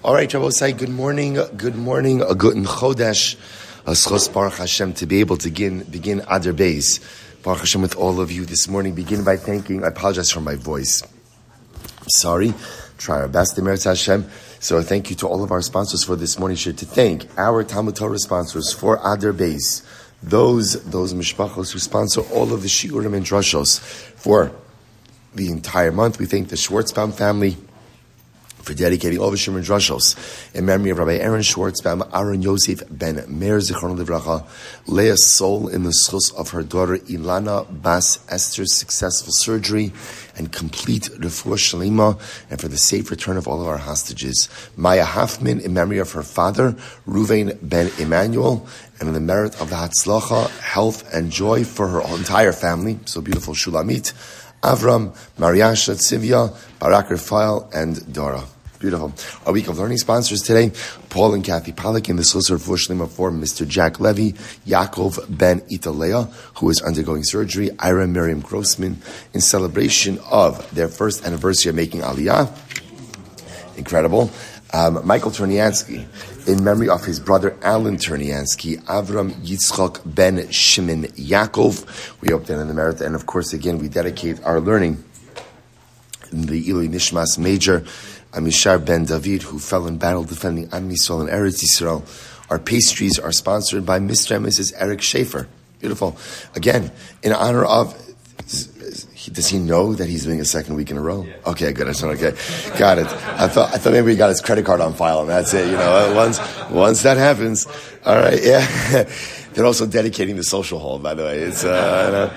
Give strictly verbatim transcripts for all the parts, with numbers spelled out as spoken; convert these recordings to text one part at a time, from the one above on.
All right, Rabbosai, good morning, good morning, a good Chodesh, a schos Baruch Hashem, to be able to begin, begin Adar Beis, Baruch Hashem, with all of you this morning. Begin by thanking, I apologize for my voice. I'm sorry, try our best, Emeretz Hashem. So thank you to all of our sponsors for this morning. Should to thank our Talmud Torah sponsors for Adar Beis, those, those mishpachos who sponsor all of the shiurim and drashos for the entire month. We thank the Schwartzbaum family for dedicating all the Shimon Drashos in memory of Rabbi Aaron Schwartzbaum, Aaron Yosef ben Meir Zichron Livracha, Leah's soul in the schus of her daughter Ilana Bas Esther's successful surgery and complete refuah shalima, and for the safe return of all of our hostages. Maya Hoffman in memory of her father, Ruvain ben Emmanuel, and in the merit of the Hatzlacha, health and joy for her entire family. So beautiful, Shulamit, Avram, Mariasha, Tzivya, Barak Rafael, and Dora. Beautiful. Our week of learning sponsors today, Paul and Kathy Pollack in the Soldier for Shlima for Mister Jack Levy, Yaakov Ben Italea, who is undergoing surgery, Ira Miriam Grossman, in celebration of their first anniversary of making Aliyah. Incredible. Um, Michael Terniansky, in memory of his brother Alan Terniansky, Avram Yitzchok Ben Shimon Yaakov. We hope that in the merit, and of course, again, we dedicate our learning in the Ilui Nishmas Major, Amishar Ben David, who fell in battle defending Am Yisrael and Eretz Yisrael. Our pastries are sponsored by Mister and Missus Eric Schaefer. Beautiful. Again, in honor of, does he know that he's doing a second week in a row? Okay, good. I said, okay, got it. I thought I thought maybe he got his credit card on file and that's it. You know, once once that happens, all right. Yeah, they're also dedicating the social hall, by the way. It's uh,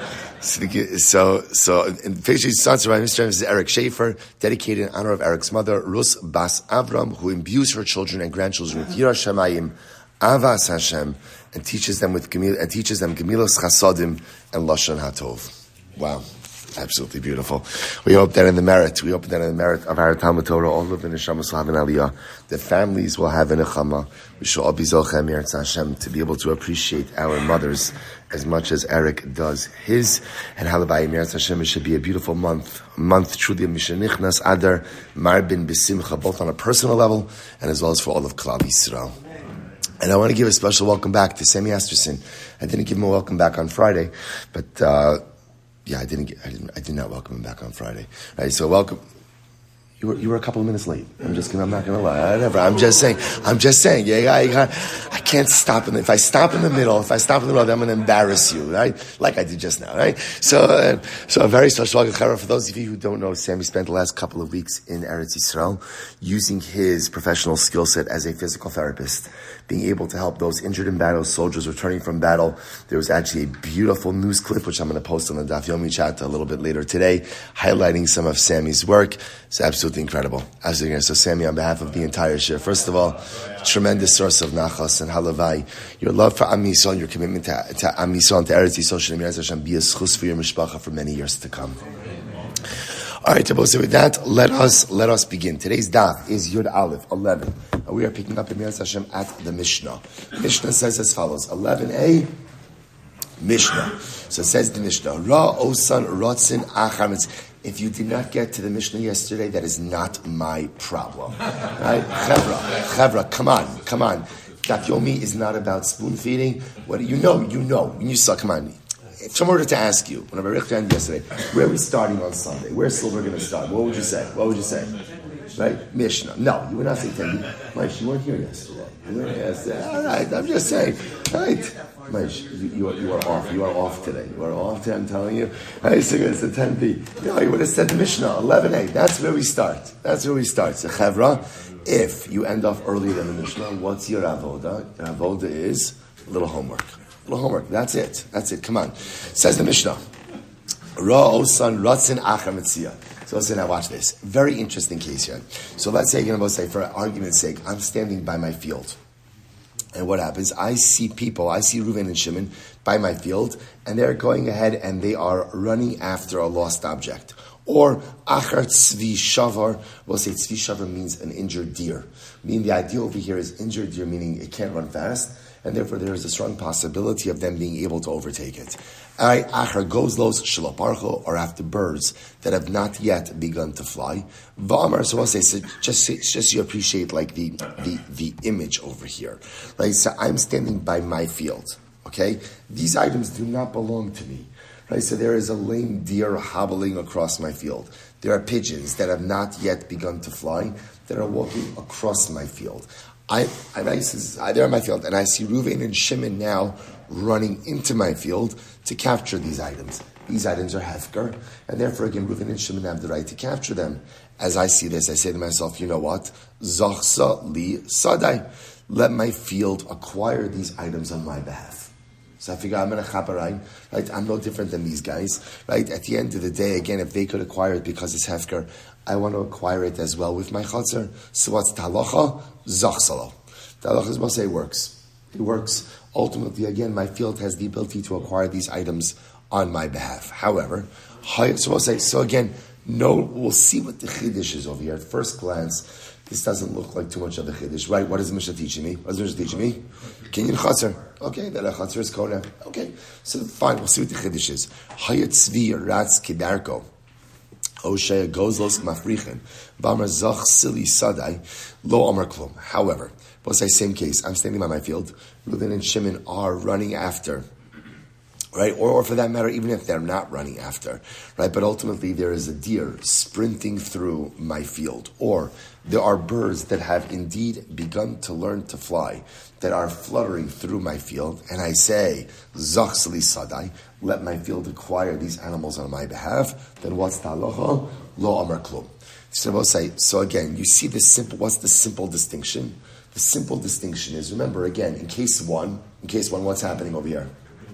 so so. In pastry sponsored by Mister and Missus Eric Schaefer, dedicated in honor of Eric's mother, Rus Bas Avram, who imbues her children and grandchildren with Yirah Shamayim, Avas Hashem, and teaches them with Gemil and teaches them Gemilas Chasadim and Lashon Hatov. Wow. Absolutely beautiful. We hope that in the merit, we hope that in the merit of our Talmud Torah, all of the neshamas will have an aliyah, the families will have an nechama. We shall all be zochem Eretz Hashem to be able to appreciate our mothers as much as Eric does his. And halabai Eretz Hashem, it should be a beautiful month, a month truly of Mishanichnas Adar Marbin B'Simcha, both on a personal level and as well as for all of Klal Yisrael. And I want to give a special welcome back to Sammy Asterson. I didn't give him a welcome back on Friday, but. Uh, Yeah, I didn't get, I didn't, I did not welcome him back on Friday. Right, so welcome. You were, you were a couple of minutes late. I'm just gonna, I'm not gonna lie. Whatever. I'm just saying, I'm just saying, yeah, I, I, I can't stop in the, if I stop in the middle, if I stop in the middle, I'm gonna embarrass you, right? Like I did just now, right? So, uh, so a very special welcome. For those of you who don't know, Sammy spent the last couple of weeks in Eretz Yisrael using his professional skill set as a physical therapist, being able to help those injured in battle, soldiers returning from battle. There was actually a beautiful news clip, which I'm going to post on the Daf Yomi chat a little bit later today, highlighting some of Sammy's work. It's absolutely incredible. So Sammy, on behalf of the entire shir, first of all, tremendous source of nachas and halavai. Your love for Am Yisrael, your commitment to, to Am Yisrael and to Eretz Yisrael, Shalom Yiraz Hashem, be a schus for your mishpacha for many years to come. All right, so with that, let us let us begin. Today's daf is Yud Aleph, eleven. We are picking up in Yiraz Hashem at the Mishnah. Mishnah says as follows, eleven a, Mishnah. So it says the Mishnah, Ra Osan Rotzin Achamitz. If you did not get to the Mishnah yesterday, that is not my problem. Right? Chevra, Chevra, come on, come on. Daf Yomi is not about spoon feeding. What do you know? You know. You saw, come on. If someone were to ask you, when I was yesterday, where are we starting on Sunday? Where's Silver going to start? What would you say? What would you say? Right? Mishnah. No, you would not say ten. Maish, you weren't here yesterday. You weren't here yesterday. All right, I'm just saying. All right. Maish, you, you, are, you are off. You are off today. You are off today, I'm telling you. I used to go to ten B. No, you would have said the Mishnah, eleven A. That's where we start. That's where we start. So, Chevra, if you end off earlier than the Mishnah, what's your avoda? Your avoda is a little homework. Little homework. That's it. That's it. Come on. Says the Mishnah. Ra osan ratzin achar metzia. So listen, now watch this. Very interesting case here. So let's say, you know, say for argument's sake, I'm standing by my field. And what happens? I see people, I see Reuven and Shimon by my field, and they're going ahead and they are running after a lost object. Or achar tzvi shavar, we'll say tzvi shavar means an injured deer. Meaning the idea over here is injured deer, meaning it can't run fast, and therefore there is a strong possibility of them being able to overtake it. Alright, achar gozlos shalaparcho, or after birds that have not yet begun to fly. V'amar, so we'll say, so just, just you appreciate like the, the, the image over here. Right, so I'm standing by my field, okay? These items do not belong to me. Right, so there is a lame deer hobbling across my field. There are pigeons that have not yet begun to fly that are walking across my field. I, I, I they're in my field, and I see Reuven and Shimon now running into my field to capture these items. These items are hefker, and therefore again, Reuven and Shimon have the right to capture them. As I see this, I say to myself, you know what? Zachsa li sadai. Let my field acquire these items on my behalf. So I figure I'm in a chaparine, right? I'm no different than these guys, right? At the end of the day, again, if they could acquire it because it's hefker, I want to acquire it as well with my chatzar. So what's talacha? Zachsalo. Talacha is what say works. It works. Ultimately, again, my field has the ability to acquire these items on my behalf. However, so we'll say, so again, no, we'll see what the chiddush is over here. At first glance, this doesn't look like too much of a chiddush, right? What is the Mishnah teaching me? What is the Mishnah teaching me? Kinyan chatzar. Okay, then a chatzar is kona. Okay, so fine, we'll see what the chiddush is. Hayat tzvi ratz kedarko. Oshaya gozlos mafrichen. Bamar zach sili sadai. Lo amar klum. However, we'll say same case. I'm standing by my field. Reuven and Shimon are running after. Right, or, or for that matter, even if they're not running after, right? But ultimately, there is a deer sprinting through my field, or there are birds that have indeed begun to learn to fly, that are fluttering through my field, and I say, Zachsli Sadai, let my field acquire these animals on my behalf, then what's the halacha? Lo amar klum. So we'll say, so again, you see the simple, what's the simple distinction? The simple distinction is, remember again, in case one, in case one, what's happening over here?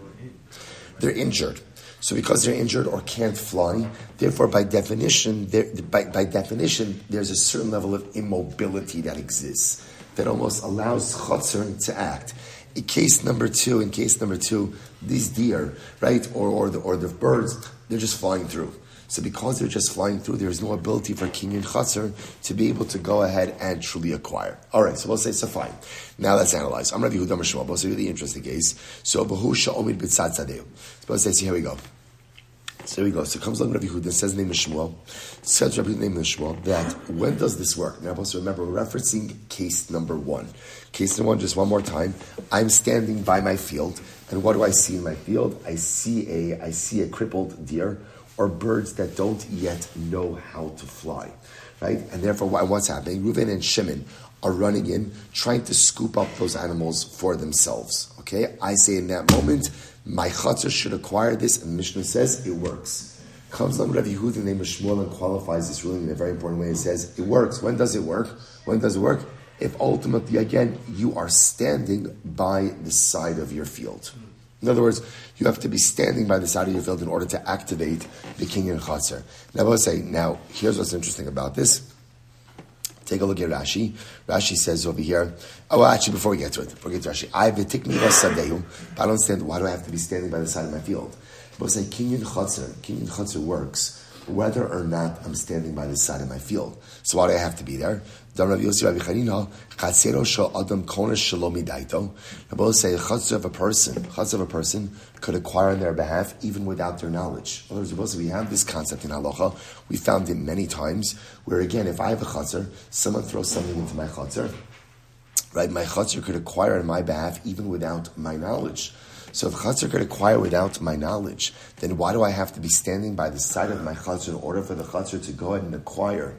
They're injured. So because they're injured or can't fly, therefore by definition, by, by definition, there's a certain level of immobility that exists that almost allows chatzar to act. In case number two, in case number two, these deer, right, or, or, the, or the birds, they're just flying through. So because they're just flying through, there's no ability for kinyan chatzar to be able to go ahead and truly acquire. All right, so we'll say so fine. Now let's analyze. I'm Rabbi Yehuda Mishmuel. We'll say really interesting case. So Bahu Sha'omid B'tzad Tzadeu. So we'll say, so here we go. So here we go. So comes along Rabbi Yehuda, says the name of Shmuel, says Rabbi the name of Shmuel, that when does this work? Now, also remember, we're referencing case number one. Case number one, just one more time. I'm standing by my field, and what do I see in my field? I see a, I see a crippled deer, or birds that don't yet know how to fly, right? And therefore, what's happening? Reuven and Shimon are running in, trying to scoop up those animals for themselves, okay? I say in that moment, my chatzar should acquire this, and Mishnah says it works. Comes along Rabbi Yehuda, the name of Shmuel, and qualifies this ruling in a very important way. It says it works. When does it work? When does it work? If ultimately, again, you are standing by the side of your field. In other words, you have to be standing by the side of your field in order to activate the kinyan chatzar. Now, I will say, now, here's what's interesting about this. Take a look at Rashi. Rashi says over here, oh, well, actually, before we get to it, before we get to Rashi, I v'tikni v'sadehu, but I don't understand, why do I have to be standing by the side of my field? But say, kinyan chatzar, kinyan chatzar works whether or not I'm standing by the side of my field. So why do I have to be there? Rabbi Yossi Rabbi Chanina, chatzero shel adam kona shelo midaito. Rabbi say, chatzar of a person, chatzar of a person could acquire on their behalf even without their knowledge. In other words, we have this concept in halacha. We found it many times where, again, if I have a chatzar, someone throws something into my chatzar, right? My chatzar could acquire on my behalf even without my knowledge. So if chatzar could acquire without my knowledge, then why do I have to be standing by the side of my chatzar in order for the chatzar to go ahead and acquire,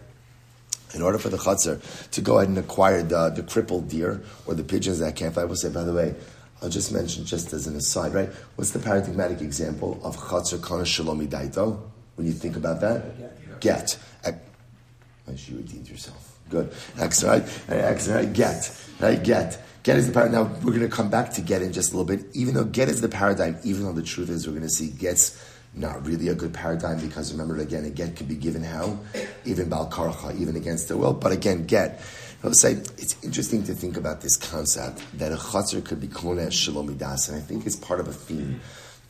in order for the chatzar to go ahead and acquire the, the crippled deer or the pigeons that can't fly? I will say, by the way, I'll just mention just as an aside, right? What's the paradigmatic example of chatzar kana shalomi daito? When you think about that? Get. Get. You redeemed yourself. Good. Excellent, right? Excellent, right? Get. Right? Get. Get is the paradigm. Now, we're going to come back to get in just a little bit. Even though get is the paradigm, even though the truth is we're going to see get's not really a good paradigm, because remember, again, a get could be given how? Even bal karacha, even against their will. But again, get. I'll say, it's interesting to think about this concept that a chatzar could be kloneh shalom midas, and I think it's part of a theme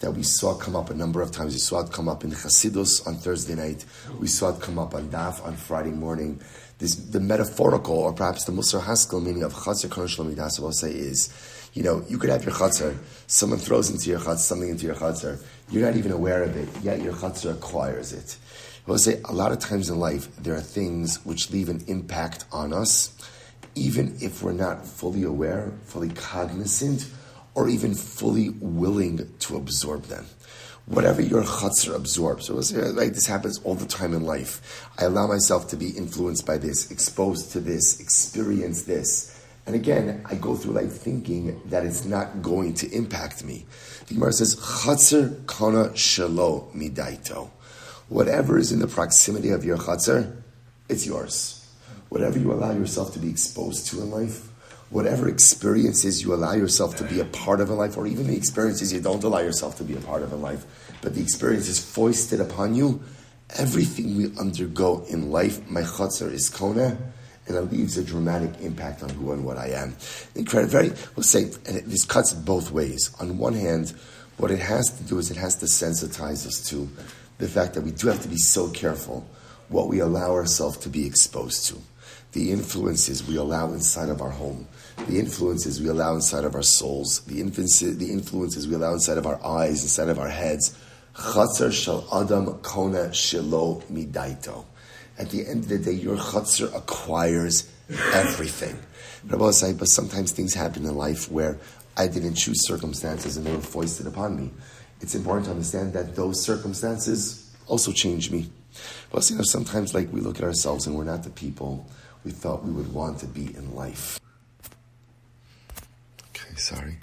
that we saw come up a number of times. We saw it come up in Chasidus on Thursday night. We saw it come up on Daf on Friday morning. This, the metaphorical, or perhaps the Musar Haskell meaning of Chatzar Kona Shalom Midas, I will say is, you know, you could have your Chatzar, someone throws into your Chatzar, something into your Chatzar, you're not even aware of it, yet your Chatzar acquires it. I will say, a lot of times in life, there are things which leave an impact on us, even if we're not fully aware, fully cognizant, or even fully willing to absorb them. Whatever your chutzner absorbs, so like this happens all the time in life. I allow myself to be influenced by this, exposed to this, experience this. And again, I go through life thinking that it's not going to impact me. The Gemara says, Chatzar kana shelo midaito. Whatever is in the proximity of your chatzar, it's yours. Whatever you allow yourself to be exposed to in life, whatever experiences you allow yourself to be a part of in life, or even the experiences you don't allow yourself to be a part of in life, but the experience is foisted upon you, everything we undergo in life, my chatzar is kona, and it leaves a dramatic impact on who and what I am. Incredible, very, we'll say, and it, this cuts both ways. On one hand, what it has to do is it has to sensitize us to the fact that we do have to be so careful what we allow ourselves to be exposed to. The influences we allow inside of our home, the influences we allow inside of our souls, the influences, the influences we allow inside of our eyes, inside of our heads. Chatzar shel adam kona shelo midaito. At the end of the day, your chatzar acquires everything. Rabbi say, but sometimes things happen in life where I didn't choose circumstances and they were foisted upon me. It's important to understand that those circumstances also change me. But you know, sometimes like we look at ourselves and we're not the people we thought we would want to be in life. Okay, sorry.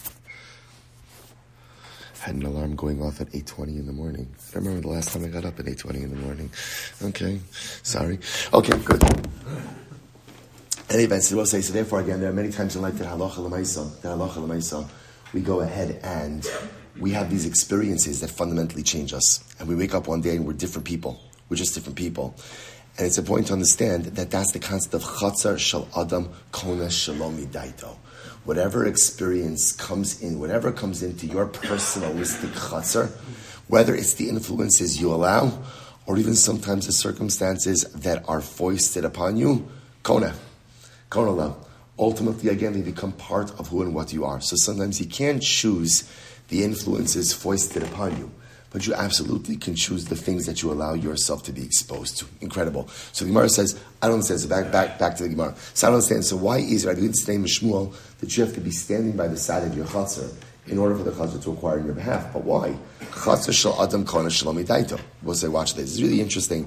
Had an alarm going off at eight twenty in the morning. I remember the last time I got up at eight twenty in the morning. Okay, sorry. Okay, good. Anyway, so we'll say, so therefore again, there are many times in life that halacha l'maisa, that halacha l'maisa, we go ahead and we have these experiences that fundamentally change us. And we wake up one day and we're different people. We're just different people. And it's important to understand that that's the concept of chatzar shel adam kona shelo midaito. Whatever experience comes in, whatever comes into your personalistic chatzar, whether it's the influences you allow, or even sometimes the circumstances that are foisted upon you, kona, kona lo. Ultimately, again, they become part of who and what you are. So sometimes you can't choose the influences foisted upon you, but you absolutely can choose the things that you allow yourself to be exposed to. Incredible. So the Gemara says, I don't understand. So back, back, back to the Gemara. So I don't understand. So why is it, I believe it's the name of Shmuel, that you have to be standing by the side of your chatzar in order for the chatzar to acquire on your behalf? But why? Chatzar shel adam kona shelo midaito. We'll say, watch this. It's really interesting.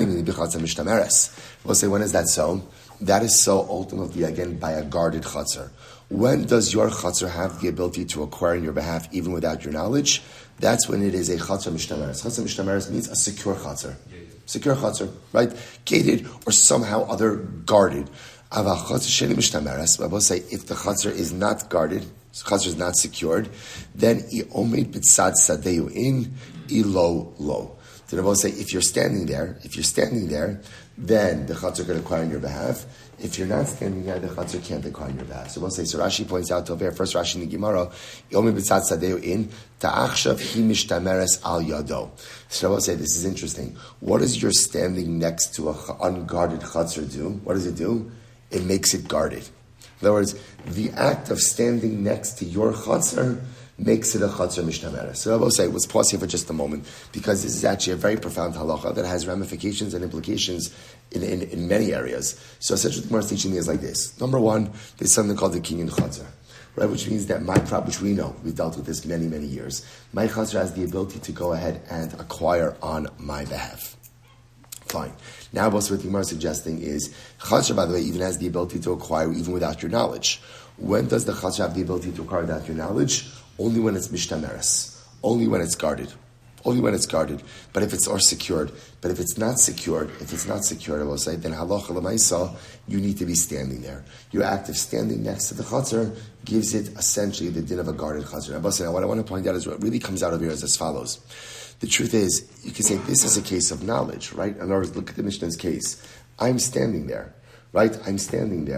We'll say, when is that so? That is so ultimately, again, by a guarded chatzar. When does your chatzar have the ability to acquire on your behalf, even without your knowledge? That's when it is a chatzar mishtamaris. Chatzar mishtamaris means a secure chatzar. Secure chatzar, right? Gated or somehow other guarded. Ava chatzar sheni mishtamaris. I will say, if the chatzar is not guarded, chatzar is not secured, then I omed b'tzad sadeu in, ilo lo. Then I will say, if you're standing there, if you're standing there, then the chatzar can acquire on your behalf. If you're not standing there, the chatzar can't acquire on your behalf. So we'll say, so Rashi points out over here, first Rashi in the Gemara, Yomi b'tzad sadeu in, ta'achshav hi mishtameres al yado. So we'll say, this is interesting. What does your standing next to an unguarded chatzar do? What does it do? It makes it guarded. In other words, the act of standing next to your chatzar makes it a chatzar mishtamera. So I will say, let's pause here for just a moment, because this is actually a very profound halacha that has ramifications and implications in, in, in many areas. So essentially, what the Gemara is teaching me is like this. Number one, there's something called the kinyan chatzar, right? Which means that my prop, which we know, we've dealt with this many, many years, my chatzar has the ability to go ahead and acquire on my behalf. Fine. Now, what the Gemara is suggesting is, chatzar, by the way, even has the ability to acquire even without your knowledge. When does the chatzar have the ability to acquire without your knowledge? Only when it's mishtameres. Only when it's guarded. Only when it's guarded. But if it's or secured. But if it's not secured, if it's not secured, I will say, then halacha l'maisa, you need to be standing there. Your act of standing next to the chatzar gives it essentially the din of a guarded chatzar. I will say, now what I want to point out is what really comes out of here is as follows. The truth is, you can say this is a case of knowledge, right? In other words, look at the Mishnah's case. I'm standing there, right? I'm standing there,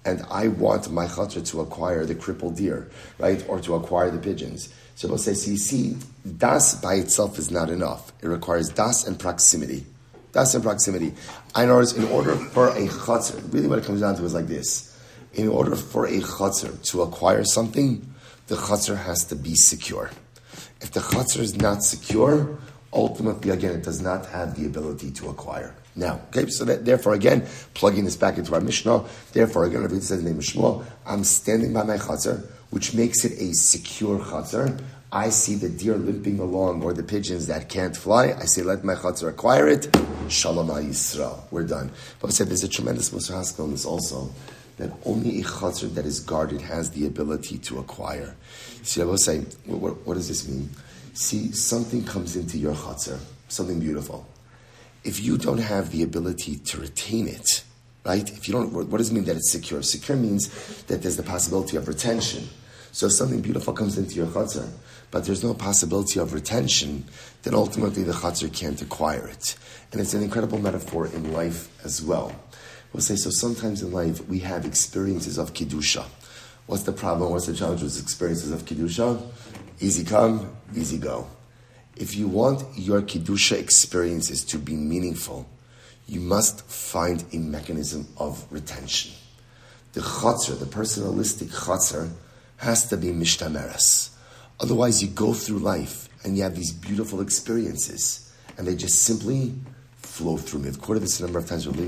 and I want my chutzner to acquire the crippled deer, right, or to acquire the pigeons. So we'll say, so you see, das by itself is not enough. It requires das and proximity. Das and proximity. In other words, in order for a chutzner, really what it comes down to is like this. In order for a chutzner to acquire something, the chutzner has to be secure. If the chutzner is not secure, ultimately, again, it does not have the ability to acquire. Now, okay, so that, therefore, again, plugging this back into our Mishnah, therefore, again, Rabbi says in the name of Shmuel, I'm standing by my chutzner, which makes it a secure chutzner. I see the deer limping along or the pigeons that can't fly. I say, let my chutzner acquire it. Shalom Yisrael. We're done. But I said there's a tremendous Musar Haskell on this also, that only a chutzner that is guarded has the ability to acquire. See, I will say, what, what, what does this mean? See, something comes into your chutzner, something beautiful. If you don't have the ability to retain it, right? If you don't, what does it mean that it's secure? Secure means that there's the possibility of retention. So if something beautiful comes into your chutzner, but there's no possibility of retention, then ultimately the chutzner can't acquire it. And it's an incredible metaphor in life as well. We'll say, so sometimes in life we have experiences of Kedusha. What's the problem? What's the challenge with experiences of Kedusha? Easy come, easy go. If you want your Kedusha experiences to be meaningful, you must find a mechanism of retention. The chutzner, the personalistic chutzner, has to be mishtameres. Otherwise, you go through life and you have these beautiful experiences, and they just simply flow through me. I've quoted this a number of times. The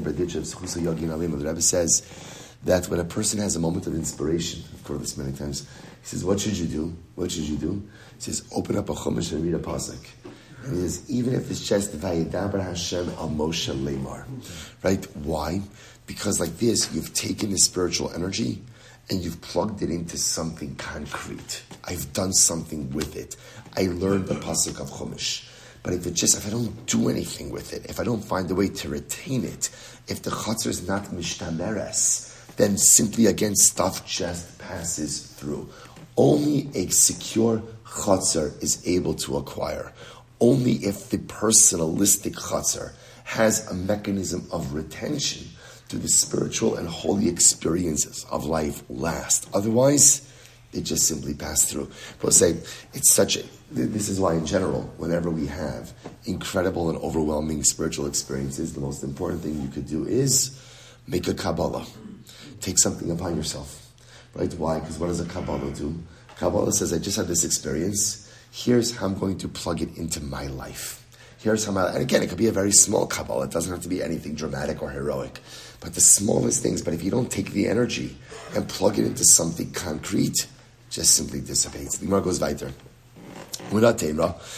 Rebbe says that when a person has a moment of inspiration, I've quoted this many times, he says, what should you do? What should you do? He says, open up a chumash and read a pasuk. And he says, even if it's just Vayedaber Hashem al Moshe Lemar. Right? Why? Because like this, you've taken the spiritual energy and you've plugged it into something concrete. I've done something with it. I learned the pasuk of chumash. But if it just, if I don't do anything with it, if I don't find a way to retain it, if the chutzner is not mishtameres, then simply again stuff just passes through. Only a secure chutzner is able to acquire. Only if the personalistic chutzner has a mechanism of retention do the spiritual and holy experiences of life last. Otherwise, they just simply pass through. But say, it's such a, this is why in general, whenever we have incredible and overwhelming spiritual experiences, the most important thing you could do is make a Kabbalah. Take something upon yourself. Right? Why? Because what does a Kabbalah do? Kabbalah says, I just had this experience. Here's how I'm going to plug it into my life. Here's how my, and again, it could be a very small Kabbalah. It doesn't have to be anything dramatic or heroic. But the smallest things, but if you don't take the energy and plug it into something concrete, just simply dissipates. The Gemara goes weiter. So we'll say,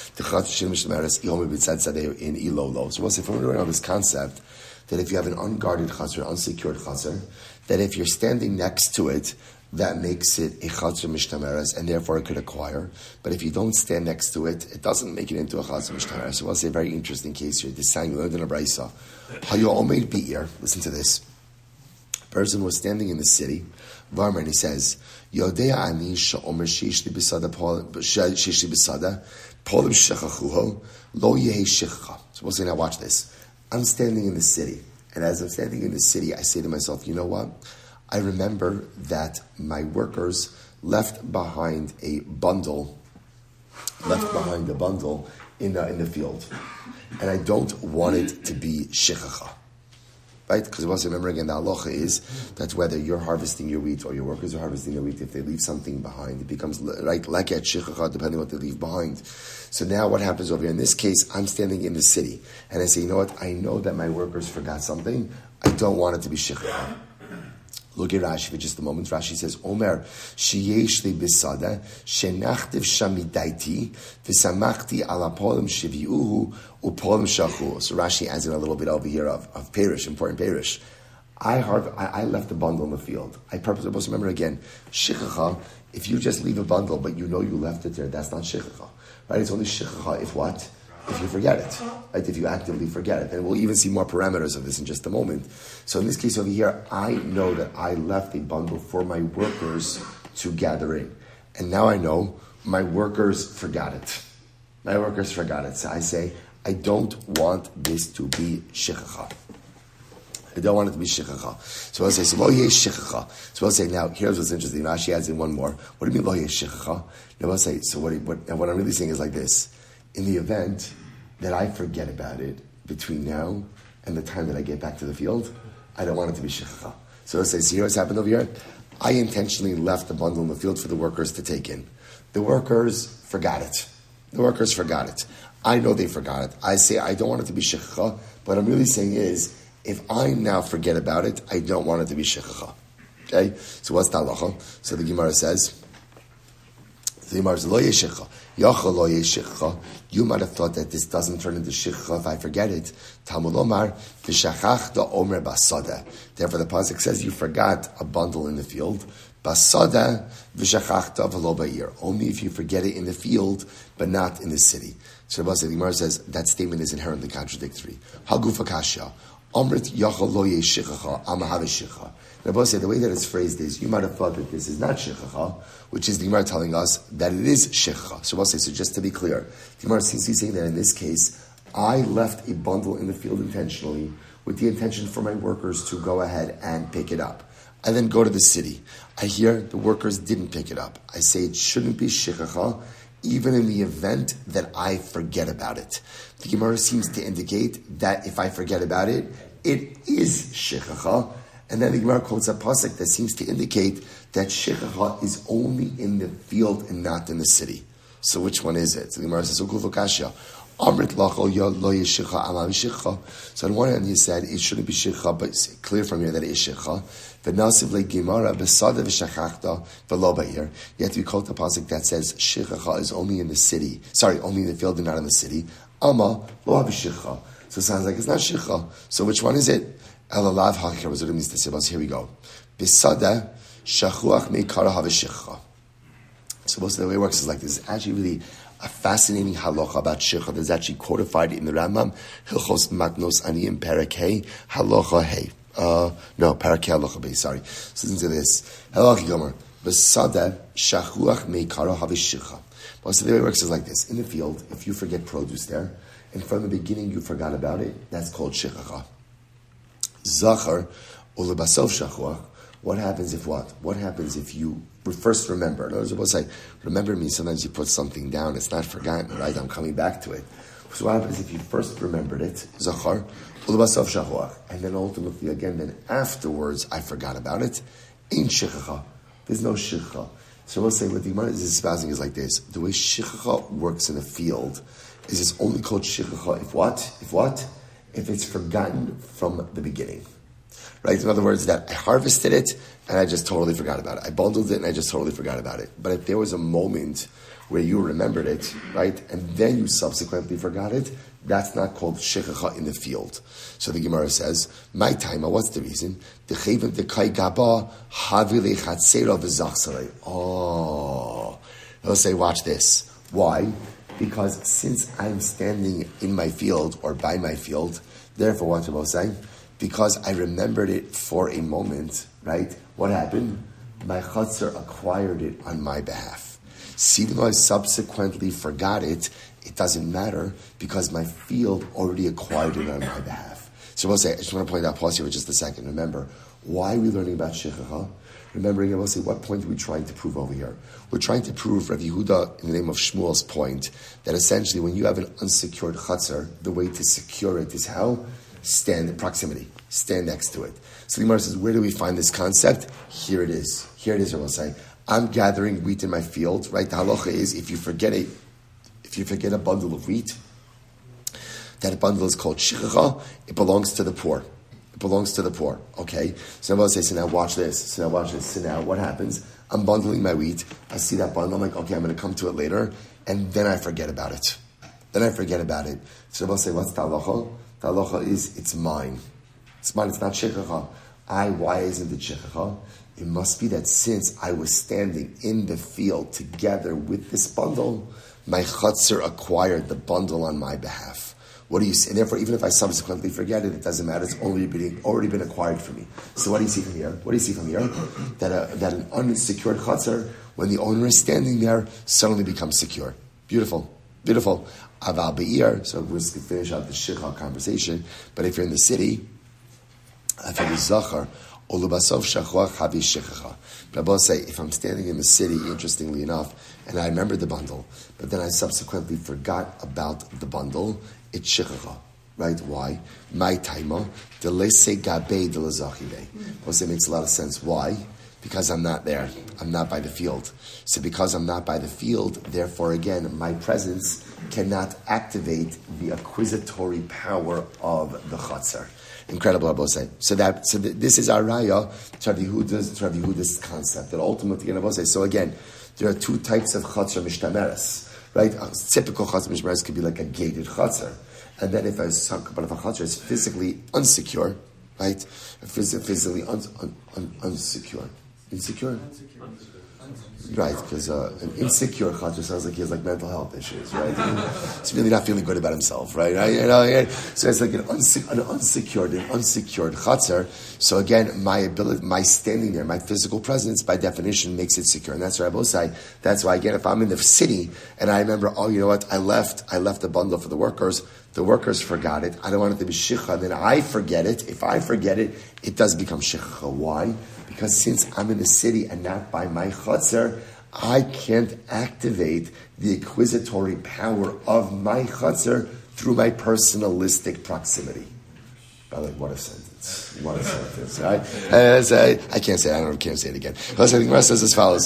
from we know this concept, that if you have an unguarded chaser, unsecured chaser, that if you're standing next to it, that makes it a chaser mishtameres, and therefore it could acquire. But if you don't stand next to it, it doesn't make it into a chaser mishtameres. So we'll say a very interesting case here. This time we learned in a brayso. Hayo omeid bi'ir. Listen to this. A person was standing in the city, Varmer, and he says, Yodea ani she'omer sheishli b'sada sheishli b'sada polim shechachuho lo yehi shechacha. So we'll say, now watch this. I'm standing in the city, and as I'm standing in the city, I say to myself, you know what? I remember that my workers left behind a bundle, left behind a bundle in the, in the field, and I don't want it to be shechacha. Right? Because also remember again, the halacha is that whether you're harvesting your wheat or your workers are harvesting their wheat, if they leave something behind, it becomes right like at shechacha, depending on what they leave behind. So now what happens over here? In this case, I'm standing in the city, and I say, you know what? I know that my workers forgot something. I don't want it to be shechacha. Look at Rashi for just a moment. Rashi says, Omer, sheyesh li bisada, shenachtiv shamidaiti, v'samachti ala polim sheviuhu, upolim shachu. So Rashi adds in a little bit over here of, of perish, important perish. I, harv- I, I left a bundle in the field. I purposely must remember again, shichacha, if you just leave a bundle, but you know you left it there, that's not shichacha. Right? It's only shichacha if what? If you forget it, right? If you actively forget it. And we'll even see more parameters of this in just a moment. So in this case over here, I know that I left a bundle for my workers to gather in. And now I know my workers forgot it. My workers forgot it. So I say, I don't want this to be shechacha. I don't want it to be shichacha. So I'll say, so lo yeh shichacha. So I'll say, now, here's what's interesting. Rashi adds in one more. What do you mean lo yeh shichacha? Now I'll say, so what, what, and what I'm really saying is like this. In the event that I forget about it between now and the time that I get back to the field, I don't want it to be shichacha. So I'll say, see what's happened over here? I intentionally left the bundle in the field for the workers to take in. The workers forgot it. The workers forgot it. I know they forgot it. I say, I don't want it to be shichacha. What I'm really saying is, if I now forget about it, I don't want it to be shechacha. Okay? So what's the halacha? So the Gemara says, the Gemara says, lo yeshecha, yachal lo yeshecha. You might have thought that this doesn't turn into shechacha if I forget it. Talmud Omar, v'shachachta omer basada. Therefore the pasuk says, you forgot a bundle in the field. Basada v'shachachta v'lo ba'ir. Only if you forget it in the field, but not in the city. So the Gemara says, that statement is inherently contradictory. Hagufa kasha. Amrit yachal lo yeshichacha amahav shicha. Rabbi said the way that it's phrased is you might have thought that this is not shichacha, which is the Gemara telling us that it is shichacha. So Rabbi said, so just to be clear, the Gemara seems to be saying that in this case, I left a bundle in the field intentionally with the intention for my workers to go ahead and pick it up. I then go to the city. I hear the workers didn't pick it up. I say it shouldn't be shichacha, even in the event that I forget about it. The Gemara seems to indicate that if I forget about it, it is shichacha. And then the Gemara quotes a pasuk that seems to indicate that shichacha is only in the field and not in the city. So which one is it? So the Gemara says, Amrit lachol lo yeshicha amav shicha. So on one hand he said it shouldn't be shicha, but it's clear from here that it is shicha. V'nasiv le'gemara b'sada v'shachachta v'lo ba'ir. Yet we quote the pasuk that says shicha is only in the city. Sorry, only in the field and not in the city. Ama lo shicha. So it sounds like it's not shicha. So which one is it? Elalav hakir was what it means to say. Here we go. B'sada shachuach meikara hav'shicha. So most of the way it works is like this. It's actually really a fascinating halacha about shicha that's actually codified in the Rambam, Hilchos Matnos Aniyim Parakei Halacha Hey. Uh, no, Parakei Halacha Bey, sorry. So listen to this. Halacha Gomer. B'sada shachuach meikara hav'shicha. Most of the way it works is like this. In the field, if you forget produce there, and from the beginning you forgot about it, that's called shichacha. Zachar ulebasof shachuach. What happens if what? What happens if you first remember? In other words, supposed to say, remember me, sometimes you put something down, it's not forgotten, right? I'm coming back to it. So what happens if you first remembered it, Zachar, Ulubasav Shachuach, and then ultimately again, then afterwards I forgot about it, ain't Shichacha. There's no Shichacha. So we'll say what the Gemara is espousing is like this. The way Shichacha works in a field is it's only called Shichacha if what? If what? If it's forgotten from the beginning. Right? In other words, that I harvested it and I just totally forgot about it. I bundled it and I just totally forgot about it. But if there was a moment where you remembered it, right, and then you subsequently forgot it, that's not called shichacha in the field. So the Gemara says, my time, what's the reason? Oh. They'll say, watch this. Why? Because since I'm standing in my field or by my field, therefore what am I saying? Because I remembered it for a moment, right? What happened? My chutzner acquired it on my behalf. See, though I subsequently forgot it, it doesn't matter because my field already acquired it on my behalf. So we'll say, I just want to point out, pause here for just a second. Remember, why are we learning about shichacha? Remembering, I will say, what point are we trying to prove over here? We're trying to prove, Rav Yehuda, in the name of Shmuel's point, that essentially when you have an unsecured chutzner, the way to secure it is how? Stand in proximity. Stand next to it. So the Gemara says, where do we find this concept? Here it is. Here it is, I will say. I'm gathering wheat in my field, right? The halacha is, if you forget a, if you forget a bundle of wheat, that bundle is called shichacha. It belongs to the poor. It belongs to the poor. Okay? So I will say, so now watch this. So now watch this. So now what happens? I'm bundling my wheat. I see that bundle. I'm like, okay, I'm going to come to it later. And then I forget about it. Then I forget about it. So I will say, what's the halacha? The halacha is, it's mine. It's mine, it's not shichacha. I, why isn't it shichacha? It must be that since I was standing in the field together with this bundle, my chutzner acquired the bundle on my behalf. What do you see? And therefore, even if I subsequently forget it, it doesn't matter. It's already been, already been acquired for me. So what do you see from here? What do you see from here? That, a, that an unsecured chutzner, when the owner is standing there, suddenly becomes secure. Beautiful. Beautiful. Aval be'ir. So we're going to finish out the shicha conversation. But if you're in the city, Afilu zachar, olubasov shachuach havi shechacha. Rabbi say, if I'm standing in the city, interestingly enough, and I remember the bundle, but then I subsequently forgot about the bundle, it's shechacha. Right? Why? My taima, the lese gabe de lazachile. It makes a lot of sense. Why? Because I'm not there. I'm not by the field. So because I'm not by the field, therefore again, my presence cannot activate the acquisitory power of the chatzar. Incredible, Rabbi say. So that, so th- this is our raya to Rav Yehuda's, to Rav Yehuda's concept. That ultimately, Rabbi say. So again, there are two types of chatzar mishtameres. Right? A typical chatzar mishtameres could be like a gated chatzar. And then if a but if a chatzar is physically unsecure, right? Physically un, un, un, unsecure. Insecure? Right, because uh, an insecure chatzar sounds like he has like mental health issues, right? He's really not feeling good about himself, right? right? You know, yeah. So it's like an, unse- an unsecured, an unsecured chatzar. So again, my ability, my standing there, my physical presence, by definition, makes it secure, and that's what I both say. That's why again, if I'm in the city and I remember, oh, you know what? I left, I left a bundle for the workers. The workers forgot it. I don't want it to be shicha. Then I forget it. If I forget it, it does become shicha. Why? Because since I'm in the city and not by my chutzner, I can't activate the acquisitory power of my chutzner through my personalistic proximity. By the way, what a sentence. What a sentence. Right? Uh, so I, I can't say it. I don't know, can't say it again. So the Gemara says as follows.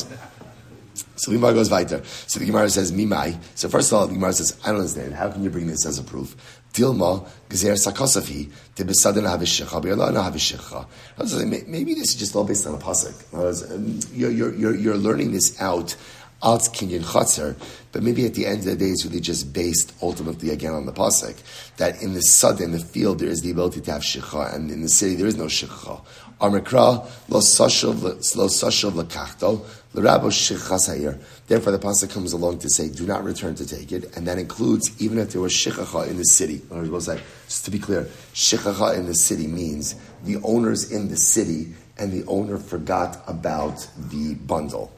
So the Gemara goes weiter. So the Gemara says, Mimai. So first of all, the Gemara says, I don't understand. How can you bring this as a proof? Dilma, Gezer Sakosafi, Tibisadin Havishecha, Birlana Havishecha. Maybe this is just all based on a pasuk. You're, you're, you're, you're learning this out, out Kinyan Chatzar, but maybe at the end of the day, it's really just based ultimately again on the pasuk. That in the sud, in the field, there is the ability to have shecha, and in the city, there is no shecha. Amrikra, lo sashav lakachto, l'rabo shechas hayir. Therefore, the pasuk comes along to say, do not return to take it, and that includes even if there was shechacha in the city. Say, just to be clear, shechacha in the city means the owner's in the city, and the owner forgot about the bundle.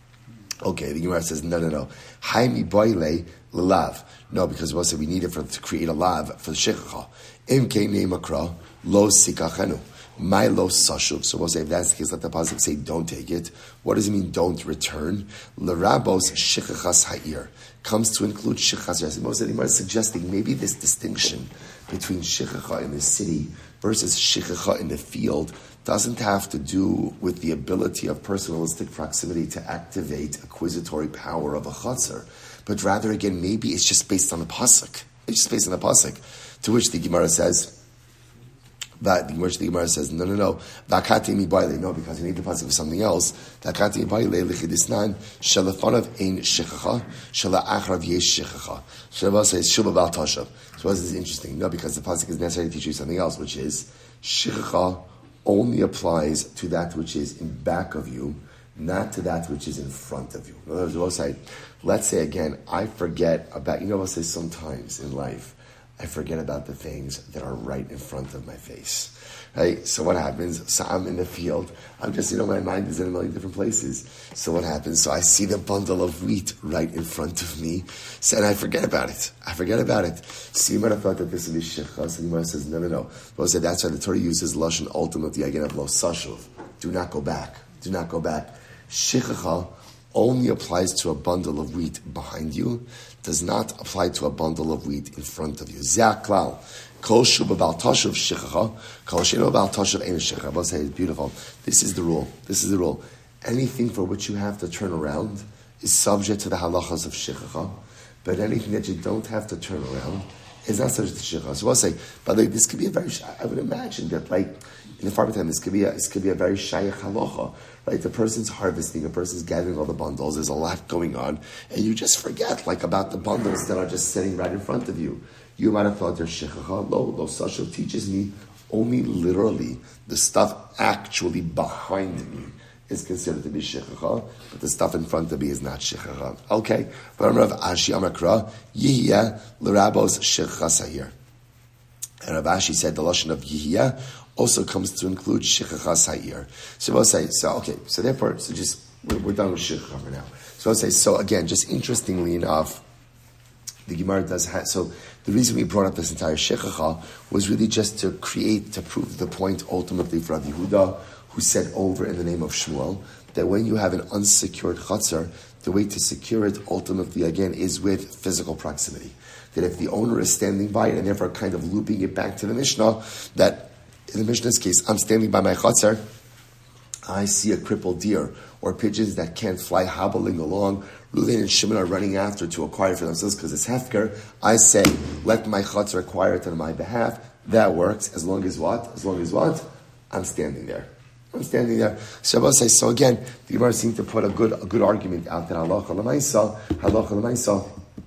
Okay, the Gemara says, no, no, no. Haimi boile l'lav. No, because we'll say we need it for, to create a lav for the shechacha. Im keinei makra, lo sikachenu. My lo sashuv. So we'll say, if that's the case, let the pasuk say, don't take it. What does it mean, don't return? L'rabos shechachas ha'ir. Comes to include shechachas ha'ir. Most of the Gemara is suggesting maybe this distinction between shechacha in the city versus shechacha in the field doesn't have to do with the ability of personalistic proximity to activate acquisitory power of a chatzar, but rather, again, maybe it's just based on the pasuk. It's just based on the pasuk, to which the Gemara says, that which the Gemara says, no, no, no, Vakati mi baile, no, because you need the pasuk for something else. Vakati mi baile lichidisnan shalafanav ein shechacha shalachrav yesh shechacha. Shalva says shuba bal tashav. So this is interesting, no, because the pasuk is necessary to teach you something else, which is shechacha only applies to that which is in back of you, not to that which is in front of you. In other words, we'll say, let's say again, I forget about, you know, we'll say sometimes in life, I forget about the things that are right in front of my face. Right? So what happens? So I'm in the field. I'm just, you know, my mind is in a million different places. So what happens? So I see the bundle of wheat right in front of me. So, and I forget about it. I forget about it. So you might have thought that this would be shechas. So the Gemara says, no, no, no. Well, so that's why the Torah uses lashon ultimately again of lo sashuv. Do not go back. Do not go back. Shechacha only applies to a bundle of wheat behind you, does not apply to a bundle of wheat in front of you. Zeh klal. Kol shuba bal tashuv shechacha, kol sheno bal tashuv ein shechacha. I'll say it's beautiful. This is the rule. This is the rule. Anything for which you have to turn around is subject to the halachas of shechacha, but anything that you don't have to turn around is not subject to shechacha. So I'll say, but like, this could be a very, I would imagine that like, in the farm time, this could be a, this could be a very shayach halacha. Right, the person's harvesting, a person's gathering all the bundles, there's a lot going on, and you just forget, like, about the bundles that are just sitting right in front of you. You might have thought there's shechacha. Lo, lo sashuv teaches me only literally the stuff actually behind me is considered to be shechacha, but the stuff in front of me is not shechacha. Okay, but Rav Ashi Amakra, Yihya l'rabos shechacha sayir. And Rav Ashi said the lashon of Yihya also comes to include shechachas ha'ir. So we'll say, so okay, so therefore, so just, we're, we're done with shechacha for now. So I'll say, so again, just interestingly enough, the Gemara does have, so the reason we brought up this entire Shechacha was really just to create, to prove the point ultimately for Rav Yehuda, who said over in the name of Shmuel, that when you have an unsecured chutzner, the way to secure it ultimately again is with physical proximity. That if the owner is standing by it and therefore kind of looping it back to the Mishnah, that in the Mishnah's case, I'm standing by my chutzner, I see a crippled deer or pigeons that can't fly hobbling along, Reuven and Shimon are running after to acquire for themselves because it's hefker. I say, let my chutzner acquire it on my behalf. That works as long as what? As long as what? I'm standing there. I'm standing there. Shabbos says, so again, the Gemara seems to put a good a good argument out that halacha l'maisa, halacha l'maisa.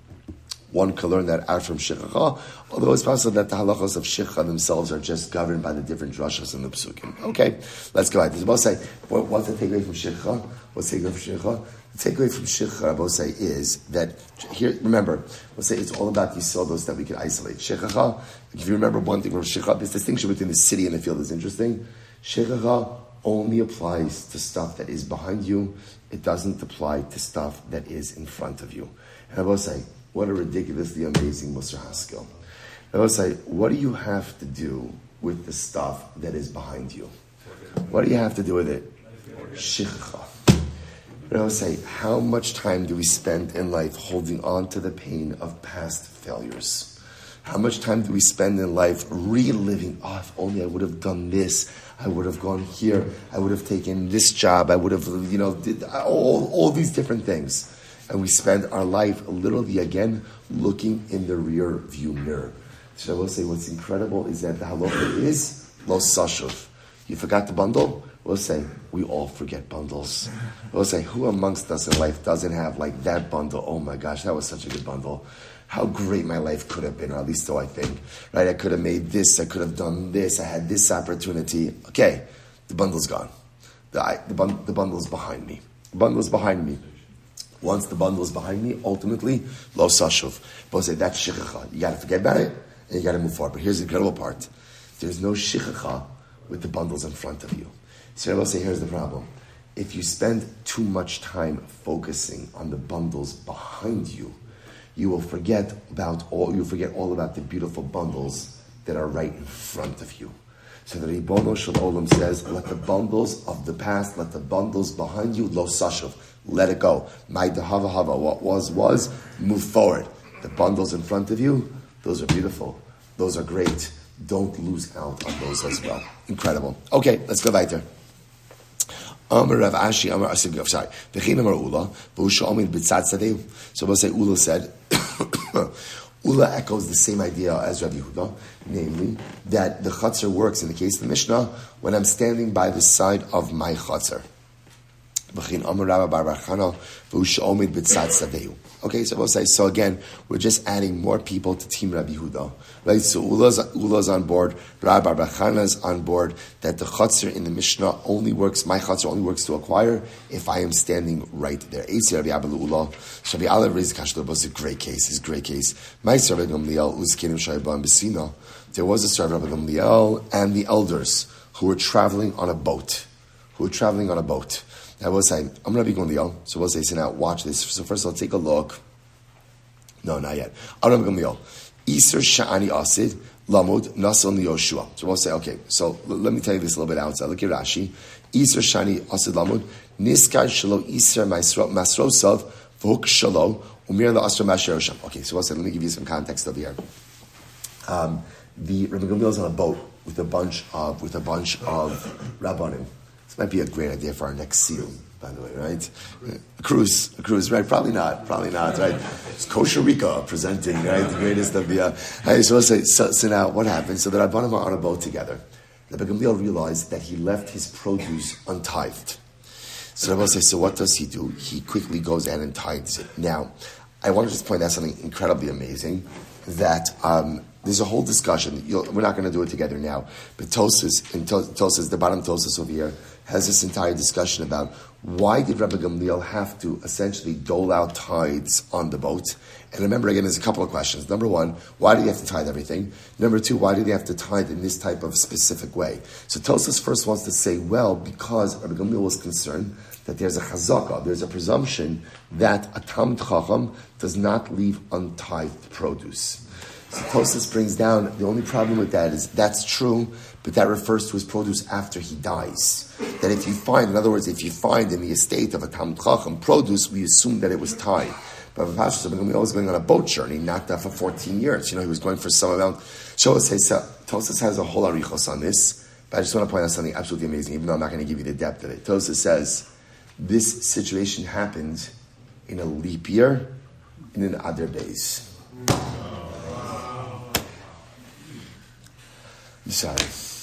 One can learn that out from Shechacha, although it's possible that the halachos of Shechacha themselves are just governed by the different drashas in the psukim. Okay, let's go ahead. Rabbi say, what, what's the takeaway from Shechacha? What's the takeaway from Shechacha? The takeaway from Shechacha, Rabbi say, is that here. Remember, we'll say it's all about these sodos that we can isolate. Shechacha. If you remember one thing from Shechacha, this distinction between the city and the field is interesting. Shechacha only applies to stuff that is behind you. It doesn't apply to stuff that is in front of you. And I will say, what a ridiculously amazing Musar Haskell. I will say, what do you have to do with the stuff that is behind you? What do you have to do with it? Shechacha. I will say, how much time do we spend in life holding on to the pain of past failures? How much time do we spend in life reliving, oh, if only I would have done this, I would have gone here, I would have taken this job, I would have, you know, did all, all these different things. And we spend our life literally, again, looking in the rear view mirror. So I will say what's incredible is that the halacha is lo sashuv. You forgot the bundle? We'll say, we all forget bundles. We'll say, who amongst us in life doesn't have like that bundle? Oh my gosh, that was such a good bundle. How great my life could have been, or at least so I think. Right? I could have made this, I could have done this, I had this opportunity. Okay, the bundle's gone. The, I, the, bun, the bundle's behind me. The bundle's behind me. Once the bundle is behind me, ultimately, lo sashuv. But say, that's shechacha. You got to forget about it, and you got to move forward. But here's the incredible part. There's no shechacha with the bundles in front of you. So I will say, here's the problem. If you spend too much time focusing on the bundles behind you, you will forget about all, you'll forget all about the beautiful bundles that are right in front of you. So the Ribono Shel Olam says, let the bundles of the past, let the bundles behind you, lo sashuv. Let it go. My dehava hava, what was, was, move forward. The bundles in front of you, those are beautiful. Those are great. Don't lose out on those as well. Incredible. Okay, let's go weiter. Amar Rav Ashi, Amar Asig, sorry. V'chein Amar Ula, v'usha omin b'tzad sadeu. So we'll say Ula said, Ula echoes the same idea as Rav Yehuda, namely, that the chutzner works in the case of the Mishnah when I'm standing by the side of my chutzner. Okay, so we'll say, so again, we're just adding more people to Team Rabbi Yehuda. Right? So Ula's, Ula's on board, Rabbi Bar Chana's on board, that the chutzner in the Mishnah only works, my chutzner only works to acquire if I am standing right there. Eitzi Rabbi Abba Ula, Rabbi Alav Riz Kashlo was a great case, his great case. My Rabbi Gamliel, Uzkenim Shaiba and Besina, there was a story of Rabbi Gamliel and the elders who were traveling on a boat, who were traveling on a boat. I will say, I'm Rabbi Gamliel, so we'll say, so now watch this. So first of all, take a look. No, not yet. I'm Rabbi Gamliel. Iser Sha'ani Asid, Lamud, Nason Yoshua. So we'll say, okay, so l- let me tell you this a little bit outside. Look at Rashi. Iser Sha'ani Asid Lamud, Niskar Shalo Iser Masrosav, Vuk Shalo, Umir La Asra Masherosham. Okay, so we'll say, let me give you some context over here. Um, the Rabbi Gamliel is on a boat with a bunch of, with a bunch of Rabbanim. This might be a great idea for our next seal, by the way, right? A cruise, a cruise, right? Probably not, probably not, right? It's Costa Rica presenting, right? The greatest of the... Uh, hey, so, so, so now, what happened? So the Rabbanim are on a boat together. Rabbi Gamliel realized that he left his produce untithed. So Rabbi says, so what does he do? He quickly goes in and tithes it. Now, I want to just point out something incredibly amazing, that... Um, There's a whole discussion. You'll, we're not going to do it together now. But Tosas, in Tosas, the bottom Tosas over here, has this entire discussion about why did Rabbi Gamliel have to essentially dole out tithes on the boat? And remember, again, there's a couple of questions. Number one, why did he have to tithe everything? Number two, why did he have to tithe in this type of specific way? So Tosfos first wants to say, well, because Rabbi Gamliel was concerned that there's a chazakah, there's a presumption that a Talmid Chacham does not leave untithed produce. So Tosfos brings down, the only problem with that is that's true, but that refers to his produce after he dies. That if you find, in other words, if you find in the estate of a Talmid Chacham produce, we assume that it was tied. But Rav Pashas was going on a boat journey, not that for fourteen years. You know, he was going for some amount. Tosfos has a whole arichos on this, but I just want to point out something absolutely amazing, even though I'm not going to give you the depth of it. Tosfos says, this situation happened in a leap year, in an Adar Beis. I'm sorry.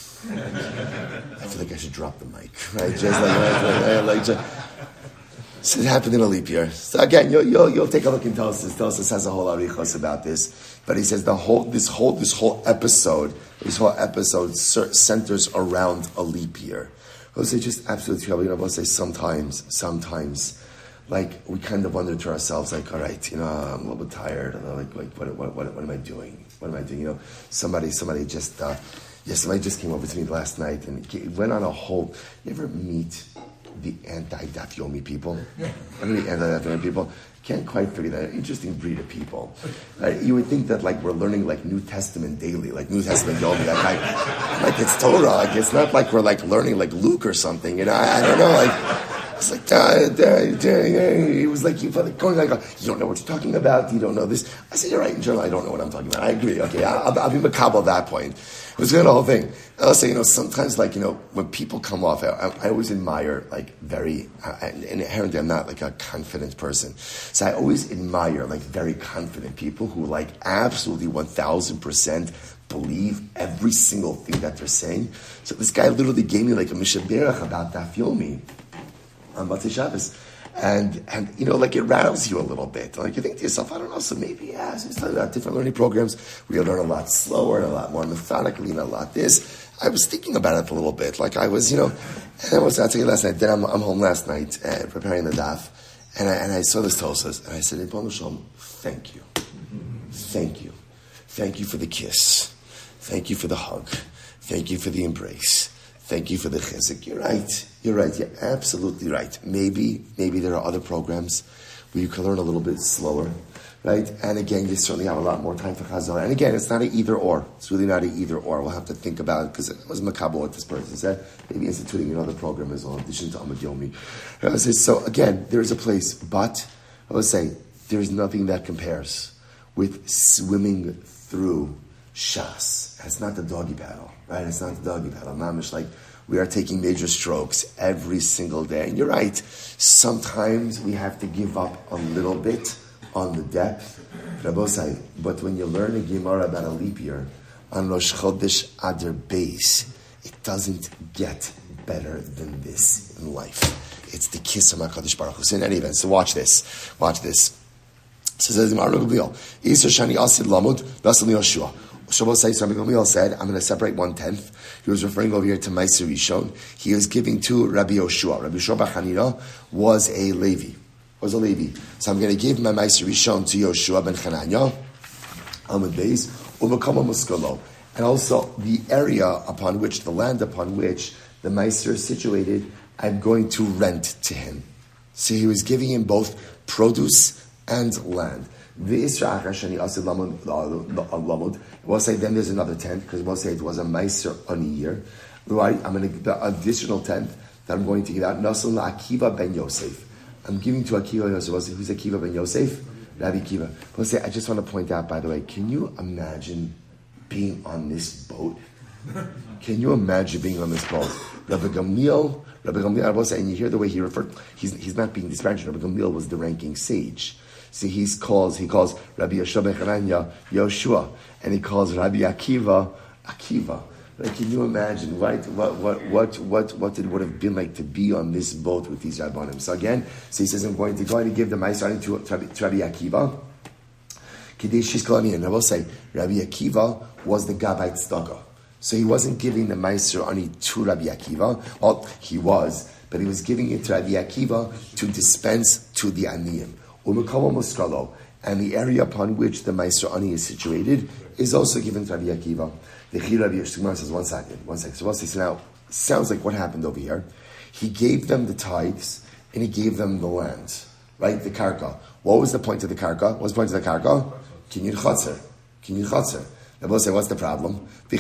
I feel like I should drop the mic, right? Just like, like, like just, so it happened in a leap year. So again, you'll you'll, you'll take a look in Tosfos. Tosfos has a whole arichos about this, but he says the whole this whole this whole episode, this whole episode centers around a leap year. I would say just absolutely trouble. You know, I would say sometimes, sometimes, like we kind of wonder to ourselves, like, all right, you know, I'm a little bit tired. And like, like, what, what, what, what am I doing? What am I doing? You know, somebody, somebody just. Uh, Yes, somebody just came over to me last night and went on a whole. You ever meet the anti-Daf Yomi people? I mean, the anti-Daf Yomi people can't quite figure that out. Interesting breed of people. Right? You would think that like we're learning like New Testament daily, like New Testament Yomi, like, like, like it's Torah. Like it's not like we're like learning like Luke or something. You know, I, I don't know. Like it's like da, da, da, he was like you going like you don't know what you're talking about. You don't know this. I said you're right. In general, I don't know what I'm talking about. I agree. Okay, I'll, I'll be macabre at that point. It was the whole thing. I'll say, you know, sometimes, like, you know, when people come off, I, I always admire, like, very, uh, and inherently I'm not, like, a confident person. So I always admire, like, very confident people who, like, absolutely one thousand percent believe every single thing that they're saying. So this guy literally gave me, like, a mishaberach about Daf Yomi on Motzei Shabbos. And, and, you know, like, it rattles you a little bit. Like, you think to yourself, I don't know, so maybe, yeah, so it's about different learning programs. We learn a lot slower and a lot more methodically and a lot this. I was thinking about it a little bit. Like, I was, you know, and I was, I'll tell you last night, then I'm, I'm home last night, uh, preparing the daf, and I, and I saw this Tosfos, and I said, Ibn Shalom, thank you. Thank you. Thank you for the kiss. Thank you for the hug. Thank you for the embrace. Thank you for the chizuk. You're right. You're right. You're absolutely right. Maybe, maybe there are other programs where you can learn a little bit slower, right? And again, you certainly have a lot more time for chazara. And again, it's not an either or. It's really not an either or. We'll have to think about it because it was macabre what this person said. Maybe instituting another program as well, in addition to Amud Yomi. I would say, so again, there is a place, but I would say there is nothing that compares with swimming through Shas. It's not the doggy paddle, right? It's not the doggy paddle. Mamish, like, we are taking major strokes every single day. And you're right, sometimes we have to give up a little bit on the depth. But when you learn a Gemara about a leap year, on Rosh Chodesh Adar Beis, it doesn't get better than this in life. It's the kiss of HaKadosh Baruch Hu. So in any event, so watch this. Watch this. So says Gemara Gamliel, Yisur Shani Asid Lamud, Nasal Yoshua. Shabbos says, Rabbi Gamliel said, I'm going to separate one-tenth. He was referring over here to Meiser Rishon. He was giving to Rabbi Yoshua. Rabbi Yoshua Bar Chanina was a Levi. Was a Levi. So I'm going to give my Meiser Rishon to Yoshua ben Chananya, Amud Beis, Umakama Muskalo. And also the area upon which, the land upon which the Meiser is situated, I'm going to rent to him. So he was giving him both produce and land. We'll say then there's another tenth, because we'll say it was a meiser on a year. I'm going to give the additional tenth that I'm going to give out. Nasul Akiva ben Yosef. I'm giving to Akiva ben Yosef. We'll say, who's Akiva ben Yosef? Rabbi Akiva. We'll say, I just want to point out, by the way, can you imagine being on this boat? Can you imagine being on this boat? Rabbi Gamliel, Rabbi Gamliel, I will say, and you hear the way he referred, he's, he's not being disparaging. Rabbi Gamliel was the ranking sage. See, he calls he calls Rabbi Yoshua ben Chananya Yoshua, and he calls Rabbi Akiva Akiva. Like, can you imagine, right? What what what what what it would have been like to be on this boat with these Rabbanim? So again, so he says, I'm going to go and give the Ma'aser to, to, to Rabbi Akiva. Kadesh Shishkolani, and I will say, Rabbi Akiva was the Gabbai Tzedakah. So he wasn't giving the Meiser Ani to Rabbi Akiva. Well, he was, but he was giving it to Rabbi Akiva to dispense to the Aniyim. U'mekamo muskalo. And the area upon which the Meiser Ani is situated is also given to Rabbi Akiva. The Chi Rabbi Yishmael says, one second, one second. So what's this now? Sounds like what happened over here. He gave them the tithes and he gave them the land, right? The karka. What was the point of the karka? What was the point of the karka? Kinyan Chatzar. Kinyan Chatzar. They both say, what's the problem? I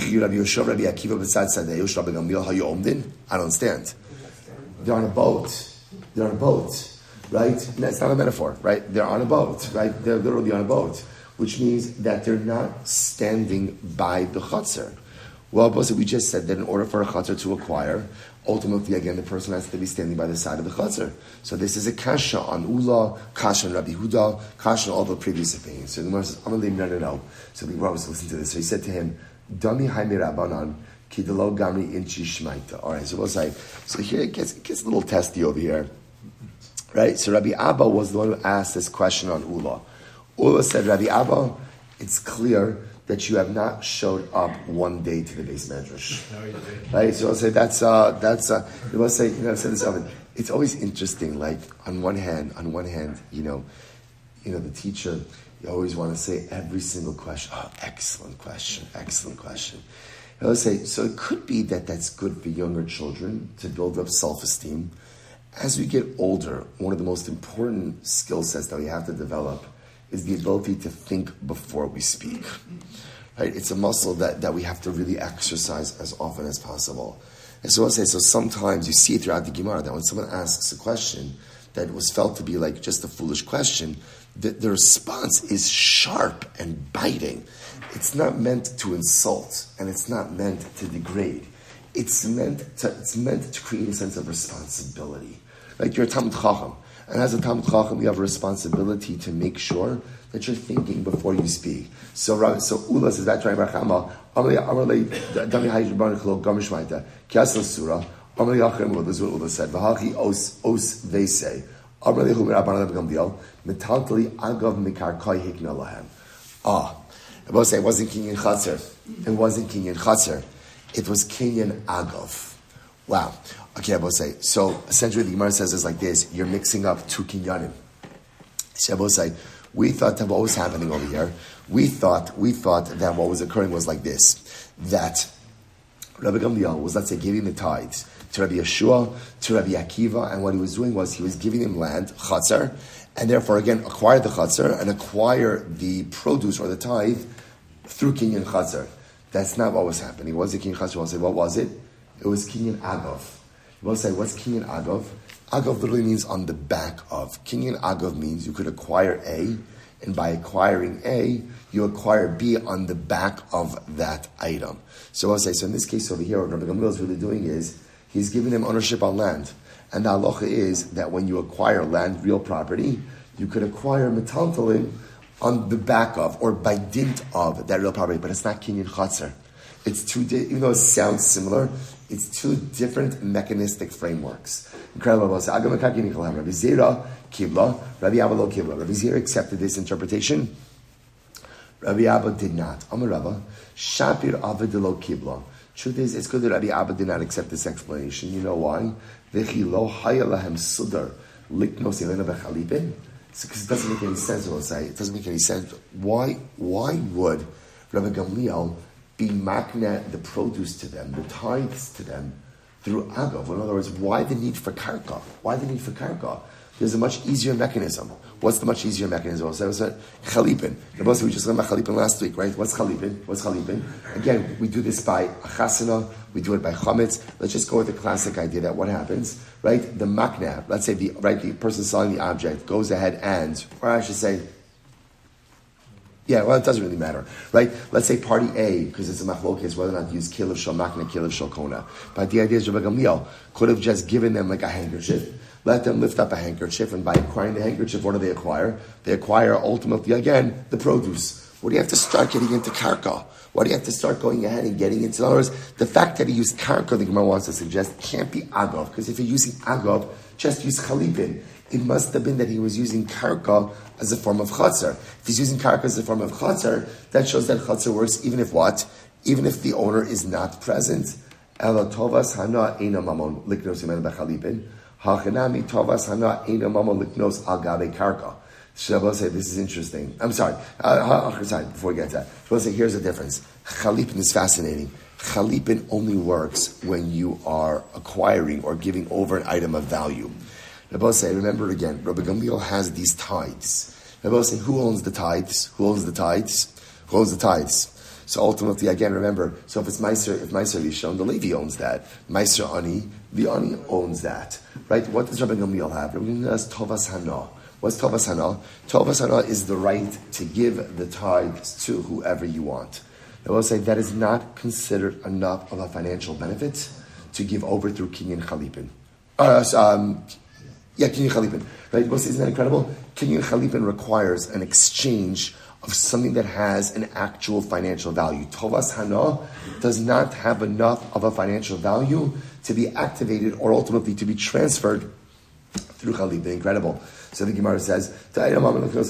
don't understand. They're on a boat. They're on a boat, right? That's not a metaphor, right? They're on a boat, right? They're literally on a boat, which means that they're not standing by the chatzar. Well, we just said that in order for a chatzar to acquire, ultimately, again, the person has to be standing by the side of the chatzar. So this is a kasha on Ula, kasha on Rabbi Huda, kasha on all the previous opinions. So the Gemara says, I'm going to leave, no, no, no. So the Gemara was listening to this. So he said to him, Dami Haimi Rabbanan, Kidalo Gamri Inchi Shmaita. All right, so we'll say, so here it gets, it gets a little testy over here. Right? So Rabbi Abba was the one who asked this question on Ula. Ula said, Rabbi Abba, it's clear that you have not showed up one day to the base medrash. Right? So I'll say that's uh that's uh they will say, you know, I've said this often. It's always interesting, like on one hand, on one hand, you know, you know, the teacher, you always want to say every single question, oh, excellent question, excellent question. He'll say, so it could be that that's good for younger children to build up self-esteem. As we get older, one of the most important skill sets that we have to develop is the ability to think before we speak. Right? It's a muscle that, that we have to really exercise as often as possible. And so I'll say, so sometimes you see it throughout the Gemara that when someone asks a question that was felt to be like just a foolish question, the, the response is sharp and biting. It's not meant to insult and it's not meant to degrade. It's meant to, it's meant to create a sense of responsibility. Like you're a Talmid Chacham. And as a Talmid Chacham, you have a responsibility to make sure that you're thinking before you speak. So, so Ula says that Ula said, V'hachi os os v'sei. Ah, I will say it wasn't Kinyan Chatzar. It wasn't Kinyan Chatzar. It was Kinyan Agav. Wow. Okay, I will say. So essentially, the Gemara says is like this: you're mixing up two kinyanim. So I will say, we thought that what was happening over here, we thought we thought that what was occurring was like this: that Rabbi Gamliel was, let's say, giving the tithes to Rabbi Yeshua, to Rabbi Akiva, and what he was doing was he was giving them land, chatzar, and therefore again acquire the chatzar and acquire the produce or the tithe through kinyan chatzar. That's not what was happening. What was the kinyan chatzar? We'll say, what was it? It was kinyan agav. We'll say, what's kinyan agav? Agav literally means on the back of. Kinyan agav means you could acquire A, and by acquiring A, you acquire B on the back of that item. So I'll say, so in this case over here, what Rabbi Gamliel is really doing is, he's giving them ownership on land. And the halacha is that when you acquire land, real property, you could acquire metaltalim on the back of, or by dint of, that real property, but it's not kinyan chatzar. It's two, di- even though it sounds similar, it's two different mechanistic frameworks. Incredible. Rabbi Zera kibla, Rabbi Abba lo kibla. Rabbi Zera accepted this interpretation. Rabbi Abba did not. Amar Rabba, Shapir Abba de lo kibla. Truth is, it's good that Rabbi Abba did not accept this explanation. You know why? V'chi lo haya lahem sudar liknos elena b'chalipin. Because it doesn't make any sense. We'll say it doesn't make any sense. Why? Why would Rabbi Gamliel be makna the produce to them, the tithes to them, through agav? In other words, why the need for karka? Why the need for karka? There's a much easier mechanism. What's the much easier mechanism? So was chalipin. We just learned about chalipin last week, right? What's chalipin? What's chalipin? Again, we do this by achasana, we do it by chametz. Let's just go with the classic idea that what happens, right? The makna, let's say the right, the person selling the object goes ahead and, or I should say, yeah, well, it doesn't really matter, right? Let's say party A, because it's a machlokes, whether or not to use kilev shel makna, kilev shel kona. But the idea is Rabbi Gamliel could have just given them like a handkerchief, let them lift up a handkerchief, and by acquiring the handkerchief, what do they acquire? They acquire ultimately, again, the produce. What do you have to start getting into karka? Why do you have to start going ahead and getting into? In other words, the fact that he used karka, the Gemara wants to suggest, can't be agav, because if you're using agav, just use chalipin. It must have been that he was using karka as a form of chatzar. If he's using karka as a form of chatzar, that shows that chatzar works even if what? even if the owner is not present. Ela tovas hana eina mamon liknos imen bechalipin. Hachanami tovas hana eina mamon liknos al gabe karka. Shabbos say this is interesting. I'm sorry. Uh, sorry before we get to that, Shabbos say here's the difference. Chalipin is fascinating. Chalipin only works when you are acquiring or giving over an item of value. Shabbos say, remember again, Rabbi Gamliel has these tithes. Shabbos say, who owns the tithes? Who owns the tithes? Who owns the tithes? So ultimately, again, remember, so if it's Meiser, if Meiser Rishon, the Levi owns that. Meiser Ani, the Ani owns that. Right? What does Rabbi Gamliel have? Rabbi Gamliel has Tovas Hana. What's Tovas Hana? Tovas Hana is the right to give the tithes to whoever you want. I will say that is not considered enough of a financial benefit to give over through Kinyan Chalipin. Uh, um, yeah, Kinyan Chalipin. Right? Isn't that incredible? Kinyan Chalipin requires an exchange of something that has an actual financial value. Tovas Hana does not have enough of a financial value to be activated or ultimately to be transferred through Chalipin. Incredible. So the Gemara says, sometimes I want to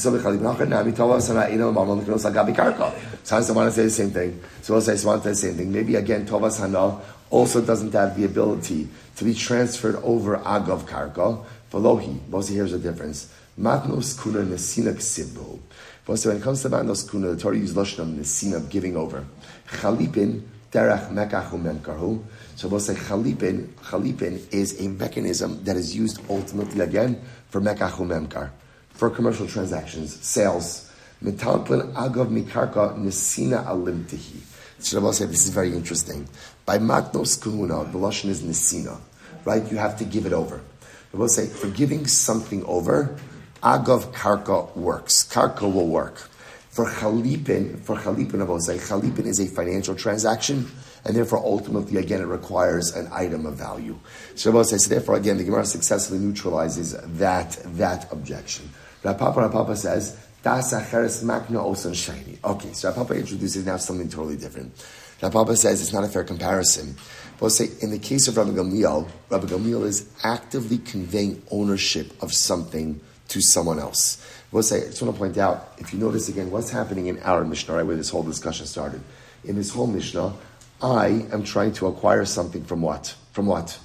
say the same thing. So we'll say, I want to say the same thing. Maybe again, Tovas Hana also doesn't have the ability to be transferred over Agav Karka. V'lohi. Bosi, here's the difference. Matnos kuna nesina ksibbo. So when it comes to Matnos kuna, the Torah uses Lashon nesina, giving over. Chalipin derech mekachu memkarhu. So we'll say Chalipin, Chalipin is a mechanism that is used ultimately again for mekachu memkar, for commercial transactions, sales. Metalpin agav mikarka nesina alimtihi. So we'll say this is very interesting. By Matnos kuna, the Lashon is nesina, right? You have to give it over. We'll say for giving something over, agav karka works. Karka will work. For Chalipin, for Chalipin, I will say Chalipin is a financial transaction, and therefore ultimately again it requires an item of value. So I will say, so therefore again the Gemara successfully neutralizes that that objection. Rapapa Rapapa says Das acheres makna osan shiny. Okay, so Rapapa introduces now something totally different. Rapapa says it's not a fair comparison. But say in the case of Rabbi Gamliel, Rabbi Gamliel is actively conveying ownership of something to someone else. We'll say, I just want to point out, if you notice again, what's happening in our Mishnah, right, where this whole discussion started. In this whole Mishnah, I am trying to acquire something from what? From what?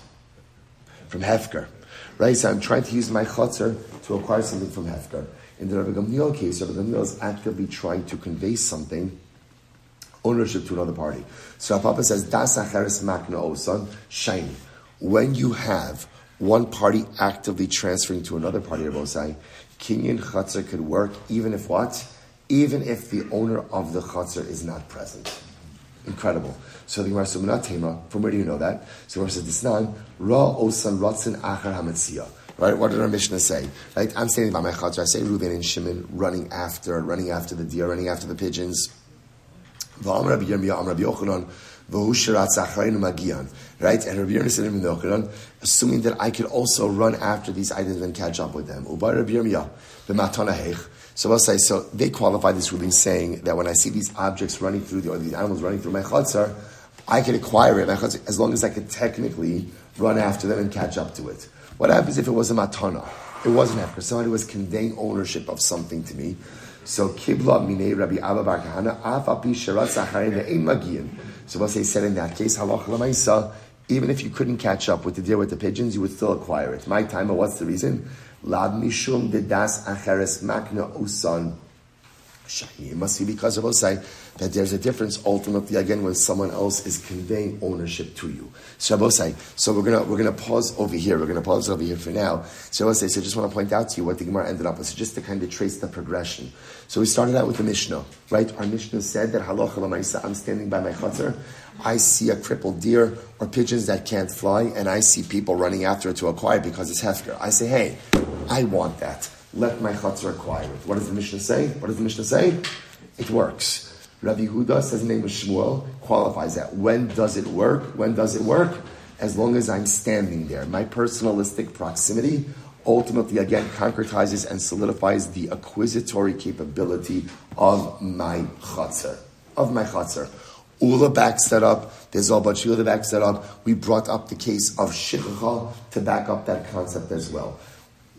From Hefker. Right? So I'm trying to use my chotzer to acquire something from Hefker. In the Rabbi Gamliel case, Rabbi Gamliel is actively trying to convey something, ownership to another party. So our Papa says, Das acheres makna osan, shiny. When you have one party actively transferring to another party, Rabbi Osai, Kinyan Chatzar could work even if what? Even if the owner of the Chatzar is not present. Incredible. So the Gemara says, from where do you know that? So the Gemara says, Disnan, Ra Osan Ratzin Achar HaMetzia. Right? What did our Mishnah say? Right? I'm standing by my Chatzar. I say Reuven and Shimon running after, running after the deer, running after the pigeons. V'am Rabbi Yirmiyah, Am Rabbi Yochanan, V'hu shiratz acharaynu magian. Right? And Rabbi Yirmiyah said in Yochanan, assuming that I could also run after these items and catch up with them. Ubar Rabbi Yirmiyah, b'matana heich. So I'll say, so they qualify this ruling saying that when I see these objects running through, the, or these animals running through my chatzar, I could acquire it as long as I could technically run after them and catch up to it. What happens if it was a matana? It wasn't after. Somebody was conveying ownership of something to me. So Kibla Minei Rabbi Abba Bar Kahana Af Api Sharat Sacharin Ve'ein Magian. So we'll say, said in that case, Halach Lamaisa, even if you couldn't catch up with the deer with the pigeons, you would still acquire it. My time, what's the reason? Lad Mishum Dedas Acheres Makna Usan Shani. It must be because of Osai that there's a difference ultimately again when someone else is conveying ownership to you. So Osai, so we're gonna we're gonna pause over here. We're gonna pause over here for now. So Osai, so I just want to point out to you what the Gemara ended up with, so just to kind of trace the progression. So we started out with the Mishnah, right? Our Mishnah said that Halacha L'Maisa, I'm standing by my chatzar, I see a crippled deer or pigeons that can't fly, and I see people running after it to acquire it because it's hefker. I say, hey, I want that. Let my chatzar acquire it. What does the Mishnah say? What does the Mishnah say? It works. Rabbi Yehuda says the name of Shmuel qualifies that. When does it work? When does it work? As long as I'm standing there. My personalistic proximity ultimately, again, concretizes and solidifies the acquisitory capability of my chatzar. Of my chatzar. Ula backs that up. There's all but Ula backs that up. We brought up the case of Shikha to back up that concept as well.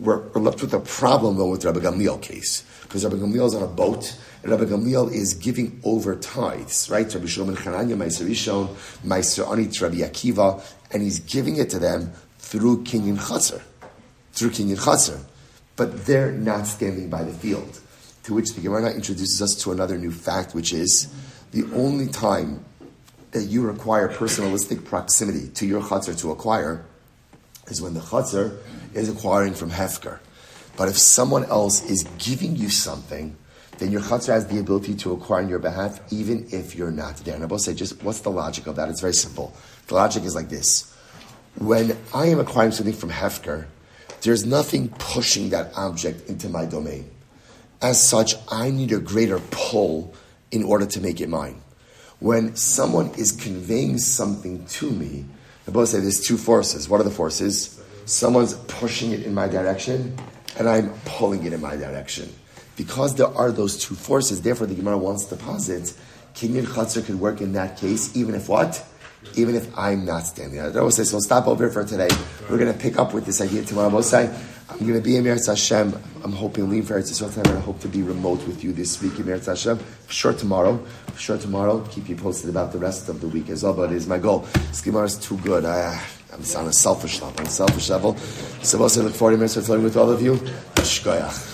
we're, we're left with a problem though with the Rabbi Gamliel case. Because Rabbi Gamliel is on a boat, and Rabbi Gamliel is giving over tithes, right? Rabbi Shlomo ben Chananya, Meiser Rishon, Meiser Ani to Rabbi Akiva, and he's giving it to them through Kinyan Chatzar. Through Kinyan Chatzar. But they're not standing by the field. To which the Gemara introduces us to another new fact, which is the only time that you require personalistic proximity to your Chatzar to acquire is when the Chatzar is acquiring from Hefker. But if someone else is giving you something, then your Chatzar has the ability to acquire on your behalf, even if you're not there. And I will say, just what's the logic of that? It's very simple. The logic is like this. When I am acquiring something from Hefker, there's nothing pushing that object into my domain. As such, I need a greater pull in order to make it mine. When someone is conveying something to me, I will say there's two forces. What are the forces? Someone's pushing it in my direction, and I'm pulling it in my direction. Because there are those two forces, therefore the Gemara wants to posit, Kinyan Chatzar could work in that case, even if what? Even if I'm not standing there. I always say, so we'll stop over here for today. We're going to pick up with this idea tomorrow. We'll say, I'm going to be in Eretz Hashem. I'm hoping leave for Eretz Yisrael tonight. I hope to be remote with you this week in Eretz Hashem. For sure tomorrow. For sure tomorrow. Keep you posted about the rest of the week as well, but it is my goal. This Gemara is too good. I, I'm on a selfish level. On a selfish level. So we'll say, look forward to Eretz Hashem with all of you. Shkoyach.